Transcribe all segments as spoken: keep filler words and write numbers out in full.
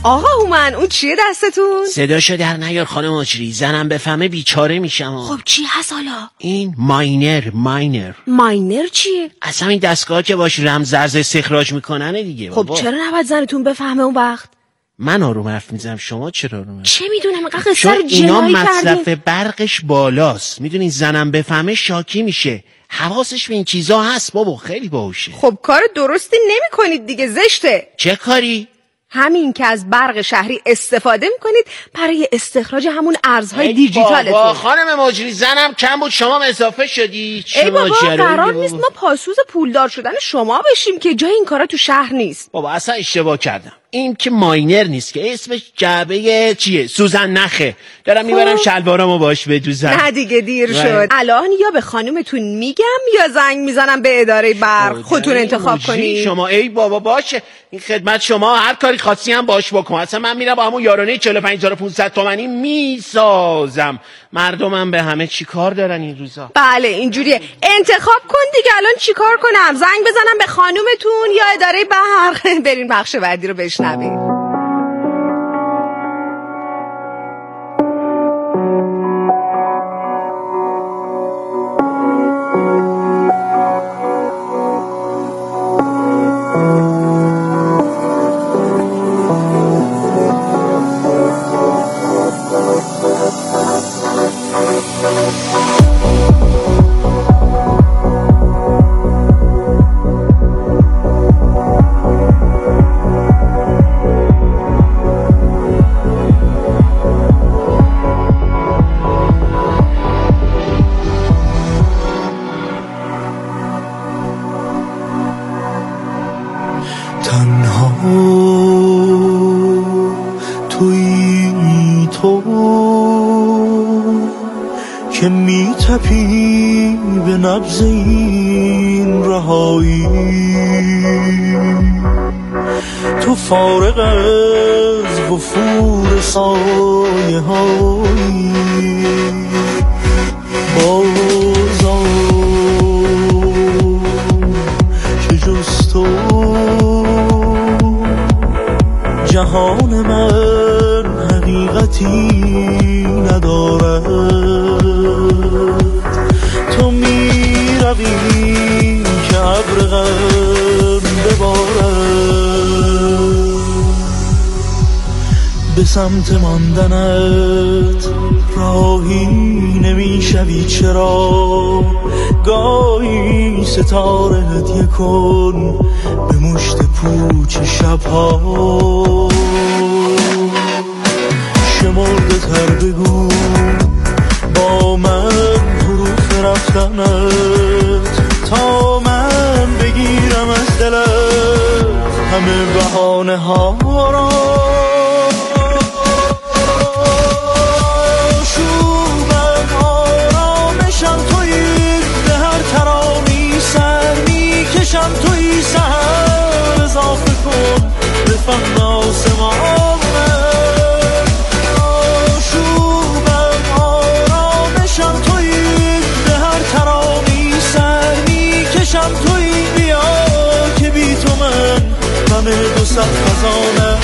آقا هومن اون چیه دستتون؟ صداشو در نیار خانم مجری، زنم بفهمه بیچاره میشم. خب چی هست حالا؟ این ماینر ماینر ماینر چیه؟ اصلا این دستگاه که باش رمز ارز استخراج میکننه دیگه. خب بابا. چرا نباید زنتون بفهمه اون وقت؟ من آروم حرف میزنم، شما چرا آروم؟ چه میدونم اینقدر قصه چون رو اینا جنایی مصرف کردین. برقش بالاست، میدونین زنم بفهمه شاکی میشه. حواسش به این چیزا هست بابا، خیلی باهوشه. خب کار درستی نمی کنید دیگه، زشته. چه کاری؟ همین که از برق شهری استفاده میکنید برای استخراج همون ارزهای دیجیتالتون. بابا خانم مجری زنم کم بود شما اضافه شدی. ای بابا قرار نیست ما پاسوز پولدار شدن شما بشیم که جای این کارا تو شهر نیست. بابا اصلا اشتباه کردم. این که ماینر نیست که اسمش جعبه چیه؟ سوزن نخه. دارم میبرم شلوارامو باش بدوزم. نه دیگه دیر شد. الان یا به خانومتون میگم یا زنگ میزنم به اداره برق، خودتون انتخاب کنید. شما ای بابا باشه، این خدمت شما، هر کاری خاصی هم باش بکن. اصلا من میرم با همون یارانه چهل و پنج هزار و پانصد تومانی میسازم. مردمم به همه چی کار دارن این روزا. بله اینجوریه. انتخاب کن دیگه، الان چی کار کنم؟ زنگ بزنم به خانومتون یا اداره برق؟ برین بخش بعدی رو بشنوید. تنها تویی تو که میتپی به نبض این رهایی، تو فارغ از وفور سایه هایی بازم که جز تو جهان من حقیقتی ندارد. تو میروی که ابر غم ببارد، به سمت ماندنت راهی نمیشوی. چرا گاهی ستاره هدیه کن به مشت پوچ شبها. شمرده تر بگو با من حروف رفتنت، تا من بگیرم از دلت همه بهانه ها را. شومم آرامشم تویی، به هر ترانی سر میکشم تویی. سهر اضافه کن به فهم آسمانه. شومم آرامشم تویی، به هر ترانی سر میکشم تویی. بیا که بی تو من همه دو صد خزانه.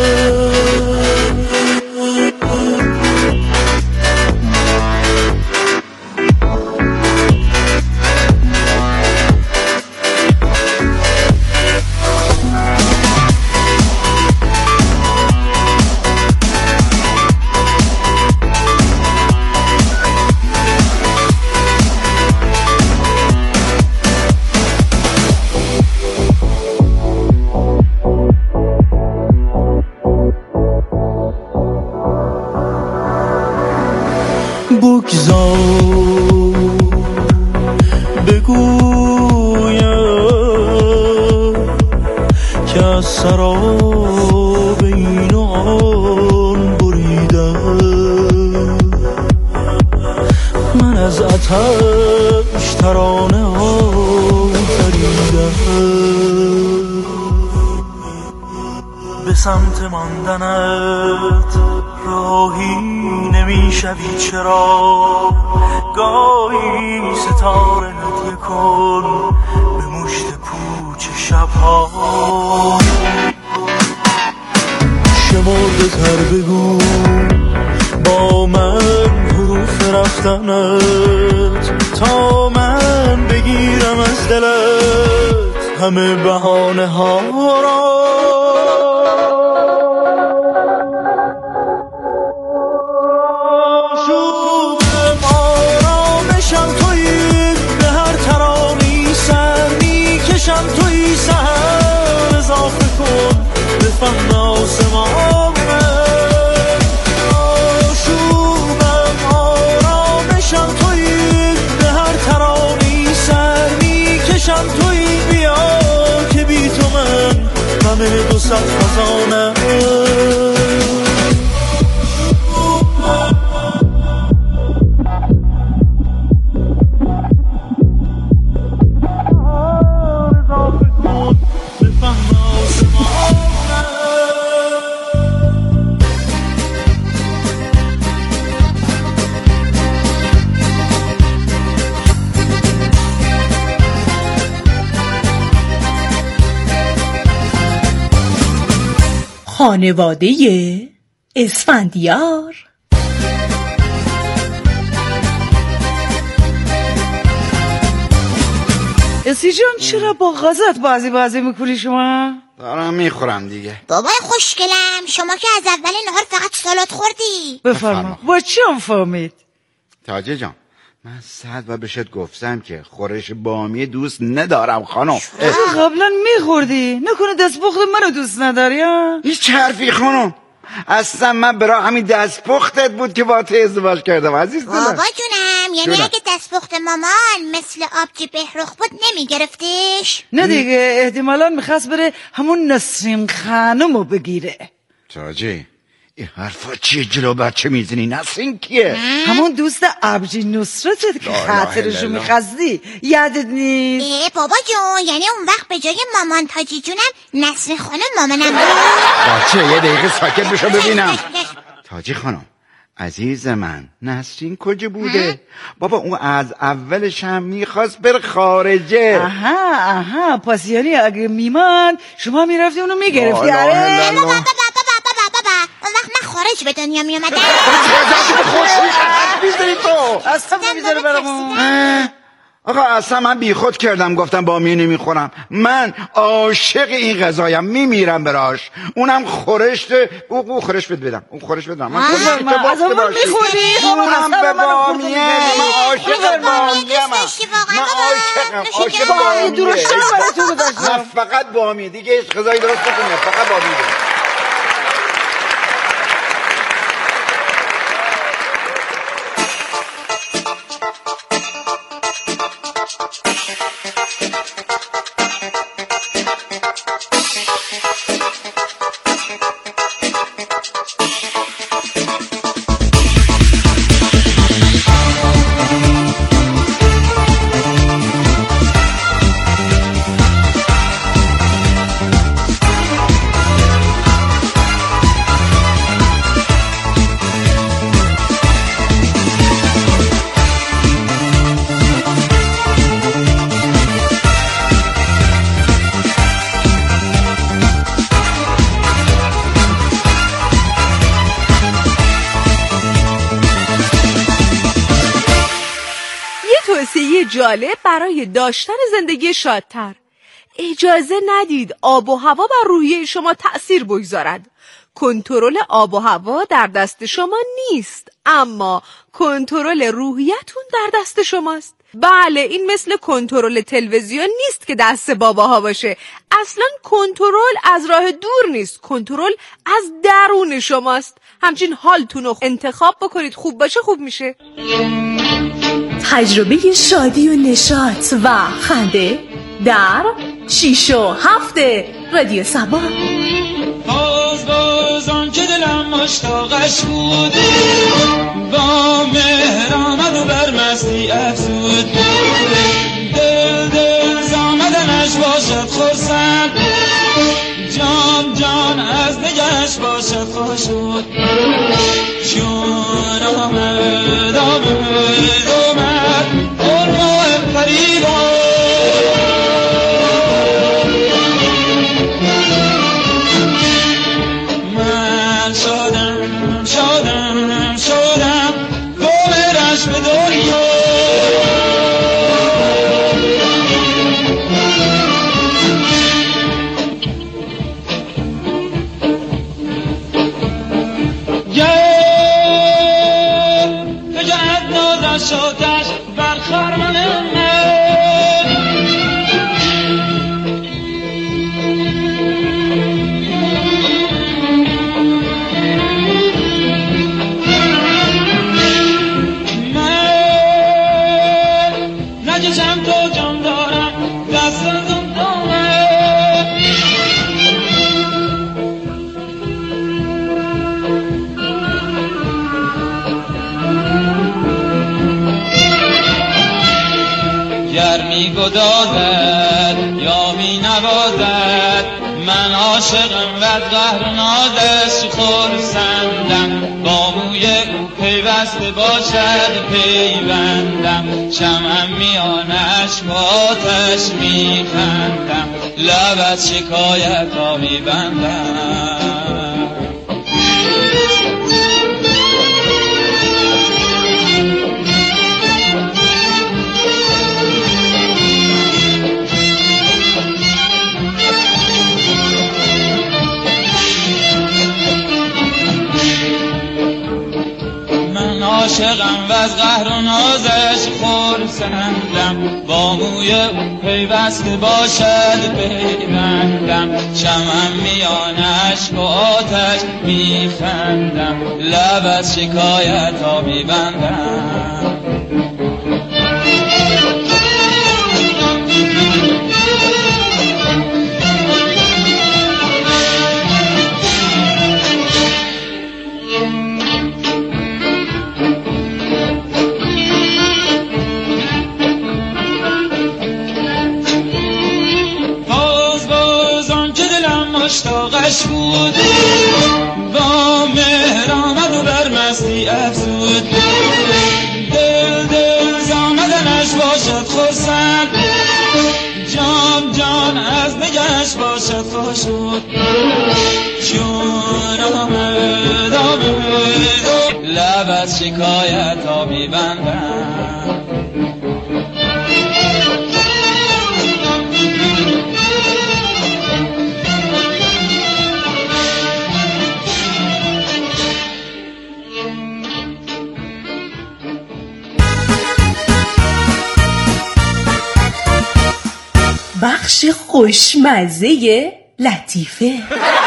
بگذار بگویم که از سراب این و آن بریدم. من از آتش ترانه آفریدم. به سمت ماندنت راهی نمیشوی. چرا گاهی ستاره هدیه کن به مشت پوچ شبها. شما رفتنت تا من بگیرم از دلت همه بهانه ها را. شوقم آرامشم تویی، به هر ترانی سر میکشم تویی. سهر اضافه کن به فهم آسمان. شوقم آرامشم تویی، به هر ترانی سر میکشم تویی. بیا که بی تو من همه دو صد خزانه. خانواده اسفندیار. اسی جان چرا با غازت بازی بازی میکنی شما؟ دارم میخورم دیگه. بابای خوشگلم شما که از اول نهار فقط سالاد خوردی. بفرما. با چی هم فهمید؟ تاجه جان من صد و بشت گفتم که خورش بامی دوست ندارم خانم. قبلا میخوردی، نکنه دستپخت منو دوست نداری ها؟ هیچ حرفی خانم، اصلا من برای همین دستپختت بود که با تو ازدواج کردم عزیز دلم. بابا جونم یعنی جونم. اگه دستپخت مامان مثل آبجی بهرخ بود نمیگرفتیش؟ نه دیگه، احتمالا میخواست بره همون نسرین خانمو بگیره. تاجه این حرفا چیه جلو بچه میزنی؟ نسرین کیه؟ همون دوست ابجی نصرتت که خاطرشو میخواستی یادت نیست؟ ای بابا جون یعنی اون وقت به جای مامان تاجی جونم نسرین خانم مامانم بود؟ بچه یه دقیقه ساکت بشو ببینم. تاجی خانم عزیز من نسرین کجا بوده؟ بابا اون از اولش هم میخواست بر خارجه. آها آها پس یعنی اگه میمان شما میرفتی اونو میگرفتی. آره بابا بابا بابا اون وقت من خارج به دنیا میومدم. اصلا نمیذاره برامون. آقا اصلا من بیخود کردم گفتم با می نمیخورم. من عاشق این غذایم میمیرم براش. اونم خورشت او خورش بد بدم اون خورش بدم من خورش از اون میخوری اونم به بامیه. من عاشق بامیه. من عاشقم عاشق بامیه. درشته برای تو گذاشتم. فقط بامیه دیگه هیچ غذایی درست نکنه فقط بامیه. جالب برای داشتن زندگی شادتر. اجازه ندید آب و هوا بر روحیه شما تأثیر بگذارد. کنترل آب و هوا در دست شما نیست، اما کنترل روحیتون در دست شماست. بله این مثل کنترل تلویزیون نیست که دست باباها باشه. اصلا کنترل از راه دور نیست، کنترل از درون شماست. همچین حالتون رو انتخاب بکنید، خوب باشه خوب میشه. تجربه شادی و نشاط و خنده در شیش و هفته رادیو سبا. باز باز آن که دلم مشتاقش بود، با مهر آمد و بر مستی افزود. دل دل زامدنش باشد خرسند، جان جان از نگهش باشد خوشود. چون آمد آمد آمد اون ماه فریبا، من شادم شادم شادم با مهرش به دادد یا می نوازد. من عاشقم و قهر نازش خرسندم، با موی او پیوسته باشد پیوندم. شمعم میان اشک آتش میخندم، لب از شکایت ها میبندم. عاشقم و از قهر و نازش خرسندم، با موی او پیوسته باشد پیوندم. شمعم میان اشک و آتش میخندم، لب از شکایت ها میبندم. مشتاقش بود، با مهر آمد و بر مستی افزود. دل دل زامدنش باشد خرسند، جان جان از نگهش باشد خوشود. چون آمد آمد لب از شکایت ها میبندم. بخش خوشمزه لطیفه.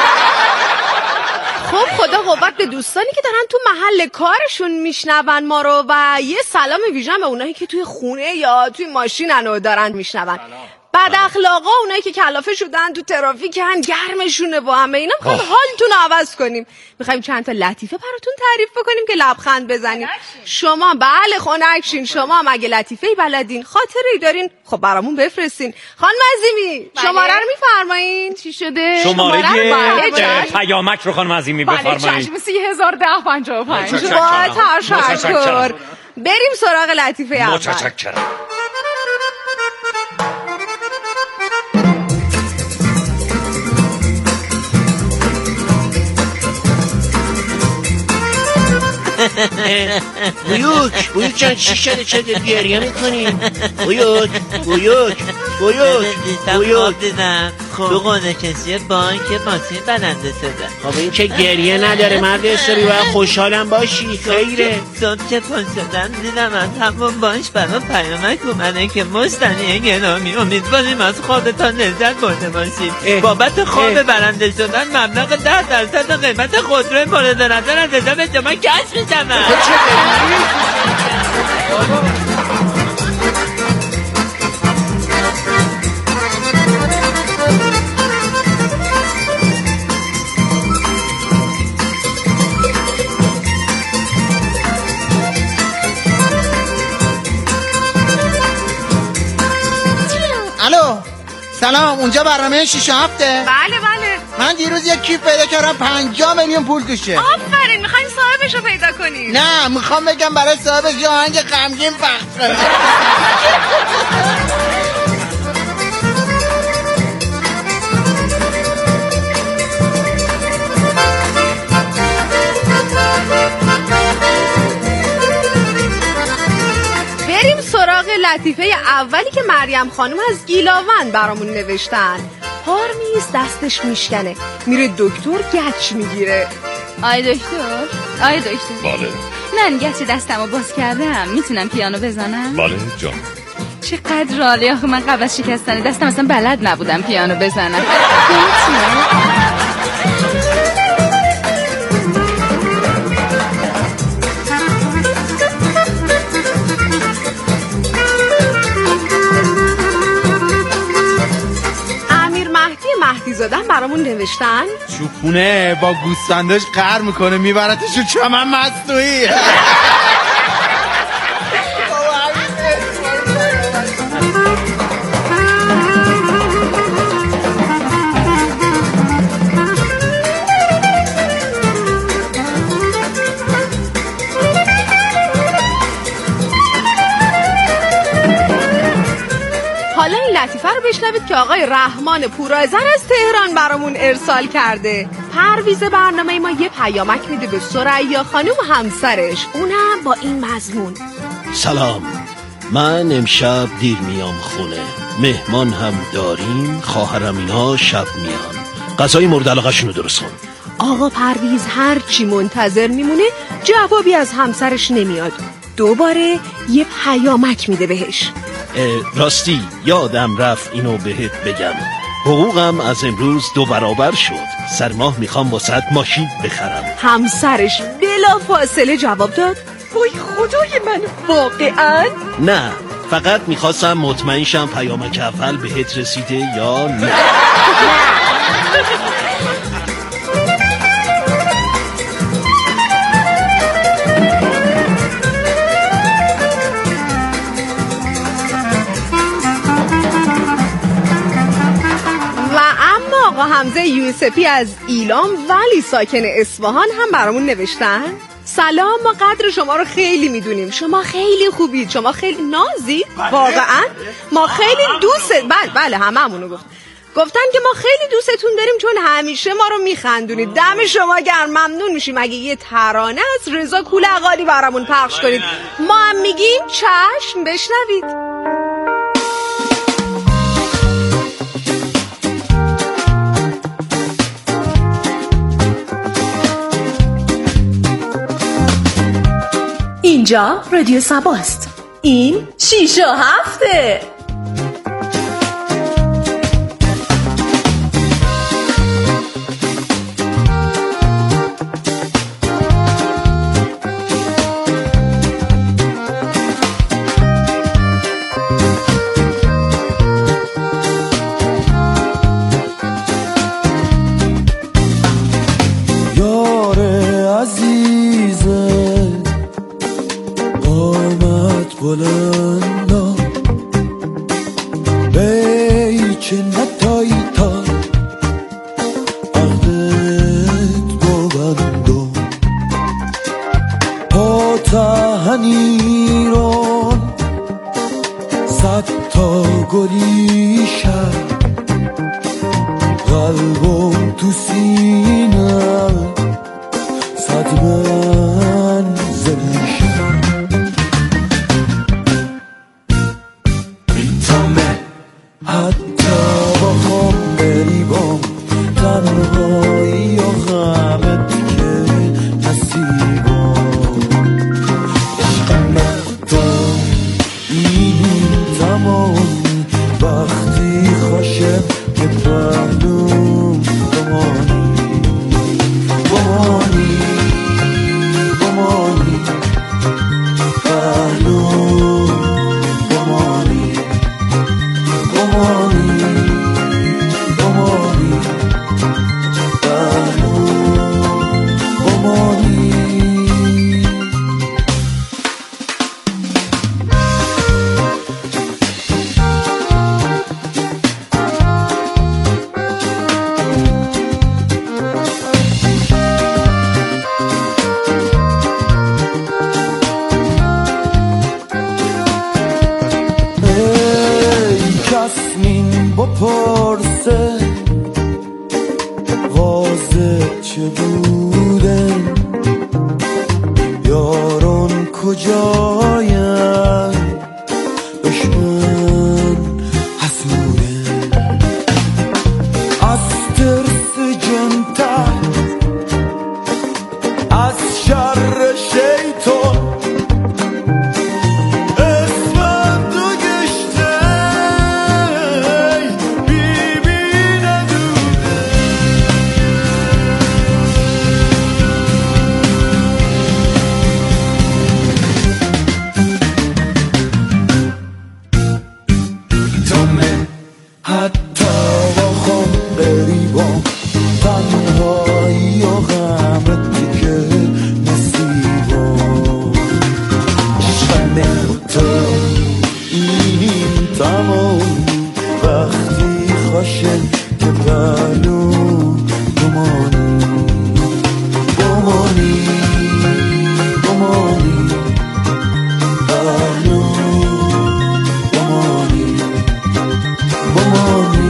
خب خدا قوت به دوستانی که دارن تو محل کارشون میشنون ما رو، و یه سلام ویژه به اونایی که توی خونه یا توی ماشینن و دارن میشنون. بد اخلاقا اونایی که کلافه شدن تو ترافیکن، گرمشونه با همه اینا، میخوایم حالتون رو عوض کنیم. میخوایم چند تا لطیفه براتون تعریف بکنیم که لبخند بزنیم. شما بله خنکشین، شما هم اگه لطیفه‌ای بلدین، خاطره‌ای دارین، خب برامون بفرستین. خانم عظیمی شماره رو میفرمایین؟ چی شده؟ شماره پیامک رو خانم عظیمی بفرمایید. بله چشم. سی هزار ده پنجاه و پنج. با تشکر. بریم سراغ لطیفه اول. متشکرم. بویوک بویوک جان چی شده؟ چه گریه میکنی؟ بویوک بویوک بویوک بویوک دیدم تو قانه کسی بانک باسی بلنده شده. خب این که گریه نداره مرد حسابی، باید خوشحالم باشی. خیره صبح که پن شدم دیدم از همون باش برای پیامک اومده که مستنی گرامی امیدواریم از خوابتان لذت برده باشید. بابت خواب برنده شدن مبلغ ده درصد قیمت خودروی مورد نظر از حساب شما کش میشود. الو سلام، اونجا برنامه شیش هفته؟ بله بله. من دیروز یک کیف پیدا کردم پنجاه میلیون پول توشه. آفرین، میخواین صاحبش رو پیدا کنی؟ نه، میخوام بگم برای صاحبش یه آهنگ غمگین پخش کنه. بریم سراغ لطیفه اولی که مریم خانم از گیلاون برامون نوشتن. پارمیز دستش میشکنه، میره دکتر گچ میگیره. آی دکتر، آی دکتر. بله. من گچ دستمو باز کردم، میتونم پیانو بزنم؟ بله جان. چقدر عالی، آخه من قبل از شکستن دستم اصلا بلد نبودم پیانو بزنم. مهدی زادن برامون نوشتن چوپونه با گوسفنداش قهر میکنه میبرتشو چمن مستویی. بود که آقای رحمان پورایزن از تهران برامون ارسال کرده. پرویز برنامه ما یه پیامک میده به ثریا خانم و همسرش، اونم با این مضمون: سلام، من امشب دیر میام خونه، مهمان هم داریم، خواهرم اینا شب میان، غذای مورد علاقه‌شون رو درست کن. آقا پرویز هر چی منتظر میمونه جوابی از همسرش نمیاد. دوباره یه پیامک میده بهش: راستی یادم رفت اینو بهت بگم، حقوقم از امروز دو برابر شد، سر ماه میخوام واسه ماشین بخرم. همسرش بلا فاصله جواب داد: وای خدای من، واقعا؟ نه، فقط میخواستم مطمئن شم پیامک اول بهت رسیده یا نه. حمزه یوسفی از ایلام ولی ساکن اصفهان هم برامون نوشتن: سلام، ما قدر شما رو خیلی میدونیم، شما خیلی خوبید، شما خیلی نازید، واقعا ما خیلی دوست بله بله هممونو گفت گفتن که ما خیلی دوستتون داریم چون همیشه ما رو میخندونید. دم شما گرم، ممنون میشیم اگه یه ترانه از رضا کولقالی برامون پخش کنید. ما هم میگیم چشم، بشنوید. اینجا رادیو سباست. این شیش و هفته. بلندا بیچه نتایی تا عقدت ببندو پا تهنیرون صد تا گلی شد قلبم تو سینه صد منزلی شد حتی با خم بری بام تنهایی و غمت که نصیبام عشقم تو این تمامی وقتی خوشم که پهلوم بمانی بمانی بمانی پهلوم بمانی بمانی بمانی پهلوم بمانی. بپرسه غازه چه بوده یاران کجاین دشمن حسوده از ترس جنتر از شر شیطان حتی با خم قریبام تنهایی و غمت که نصیبام عشقم تو این تمام وقتی خوشم که پهلو بمانی بمانی بمانی پهلو بمانی بمانی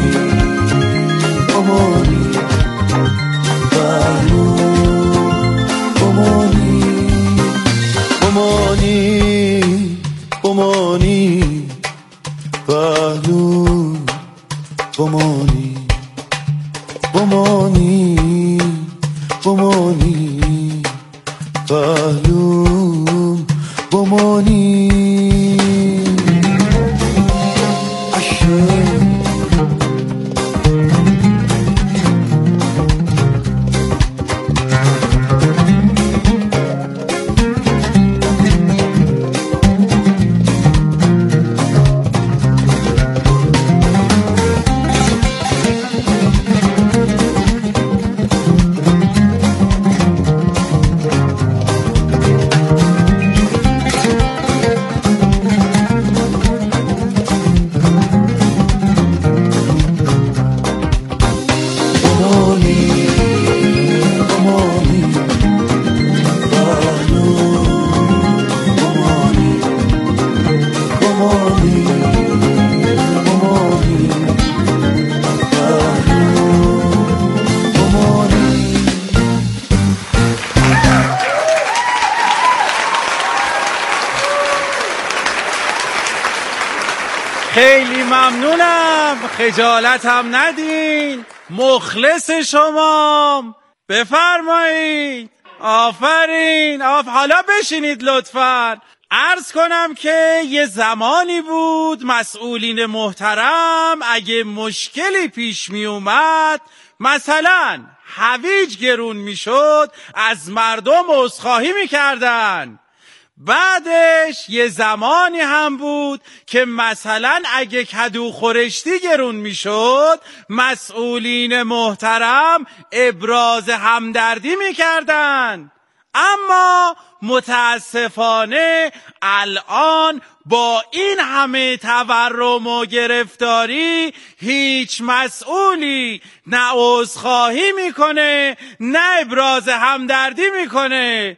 بمانی بمانی بمانی پهلوم بمانی خیلی ممنونم، خجالت هم ندین، مخلص شمام. بفرمایید. آفرین. آف حالا بشینید لطفاً. عرض کنم که یه زمانی بود مسئولین محترم اگه مشکلی پیش می اومد، مثلا هویج گرون می شد، از مردم عذرخواهی می کردن. بعدش یه زمانی هم بود که مثلا اگه کدو خورشتی گرون میشد، مسئولین محترم ابراز همدردی میکردن. اما متاسفانه الان با این همه تورم و گرفتاری هیچ مسئولی نه عذرخواهی میکنه نه ابراز همدردی میکنه.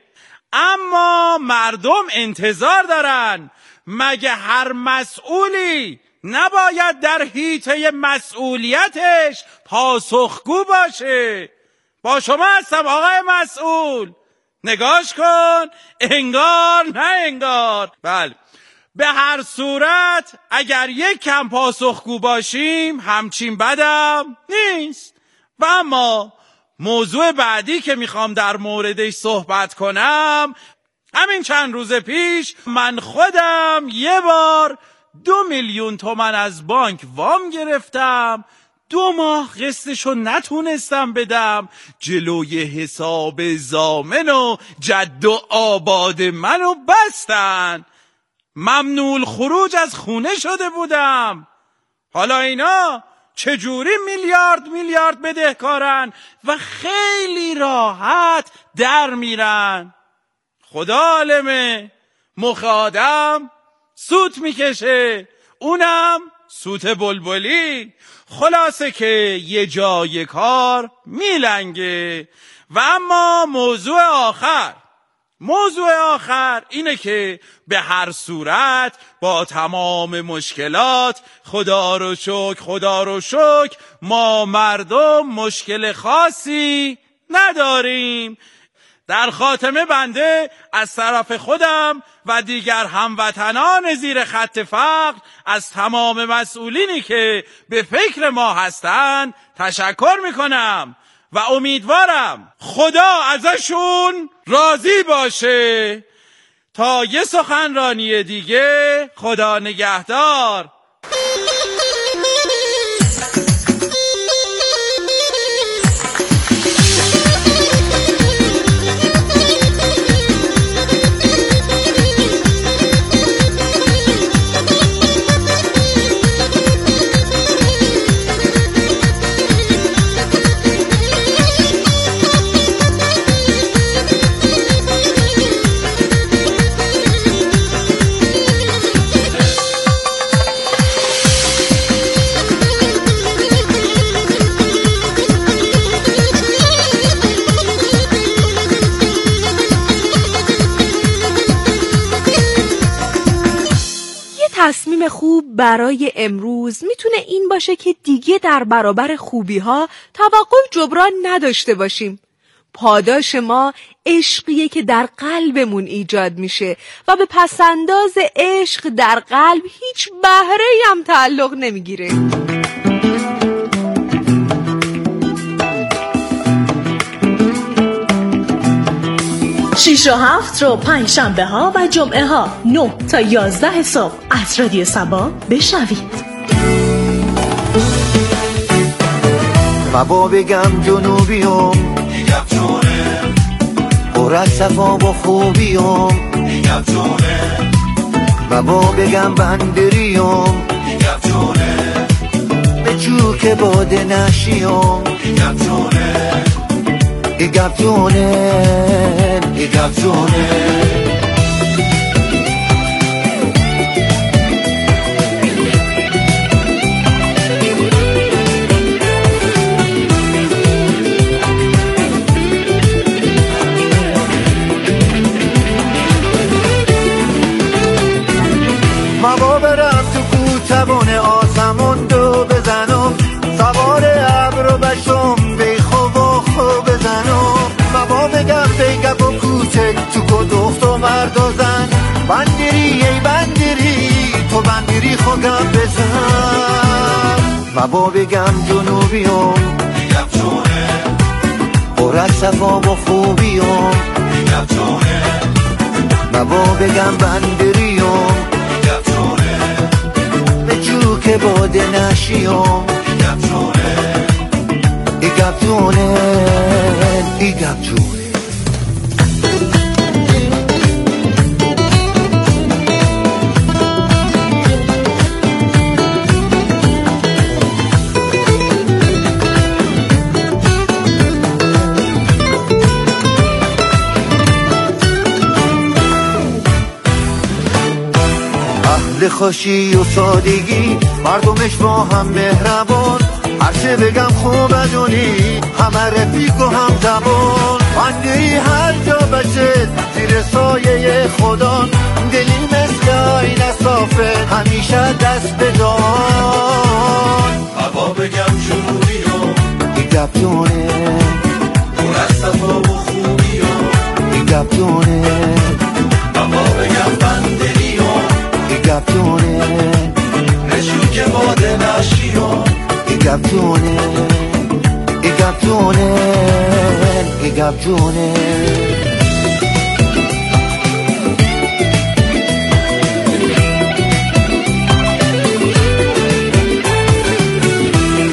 اما مردم انتظار دارن. مگه هر مسئولی نباید در حیطه مسئولیتش پاسخگو باشه؟ با شما هستم آقای مسئول، نگاش کن، انگار نه انگار. بله، به هر صورت اگر یک کم پاسخگو باشیم همچین بدم نیست. و اما موضوع بعدی که میخوام در موردش صحبت کنم، همین چند روز پیش من خودم یه بار دو میلیون تومن از بانک وام گرفتم، دو ماه قسطشو نتونستم بدم، جلوی حساب ضامن و جد و آباد منو بستن، ممنوع خروج از خونه شده بودم. حالا اینا چجوری میلیارد میلیارد بدهکارن و خیلی راحت در میرن؟ خدا عالمه، مخ آدم سوت میکشه، اونم سوت بلبلی. خلاصه که یه جای کار میلنگه. و اما موضوع آخر موضوع آخر اینه که به هر صورت با تمام مشکلات، خدا رو شکر خدا رو شکر ما مردم مشکل خاصی نداریم. در خاتمه بنده از طرف خودم و دیگر هموطنان زیر خط فقر از تمام مسئولینی که به فکر ما هستند تشکر میکنم و امیدوارم خدا ازشون راضی باشه. تا یه سخنرانی دیگه، خدا نگهدار. تصمیم خوب برای امروز میتونه این باشه که دیگه در برابر خوبی ها توقع جبران نداشته باشیم. پاداش ما عشقیه که در قلبمون ایجاد میشه و به پسنداز عشق در قلب هیچ بهره‌ای هم تعلق نمیگیره. شیش و هفت رو پنج شنبه ها و جمعه ها نه تا یازده صبح از رادیو سبا بشنوید. مبا بگم جنوبیام میگم جونه، پر از صفا و خوبیام میگم جونه. مبا بگم بندریام میگم جونه، به جوک باده نشیام میگم جونه. میگم جونه میگم جونه. مبا برم تو کوتوان آسمون دو بزنم، سوار ابر و بشم بیخو و خو بزنم. مبا بگم بیگب و کوچک تو کو دخت و مرد و زن، بندری ای بندری تو بندری خوگم بزن. مبا بگم جنوبیام میگم جونه، پر از صفا و خوبیام میگم جونه. مبا بگم بندریام که باده نشیام ایگم جونه ایگم جونه ایگم جونه. اهل خوشی و سادگی، مردمش با هم مهربان، هرچه بگم خوب ادونی همه رفیق و هم زبان. بندری هر جا بشه زیر سایه خدا، دلی مثل آین صافه همیشه دست بدان. هوا بگم جنوبیام ایگم جونه، پر از صفا و خوبیام ایگم جونه. هوا بگم بندریام ایگم جونه، نشون که باده نشیام ایگم جونه ایگم جونه ایگم جونه.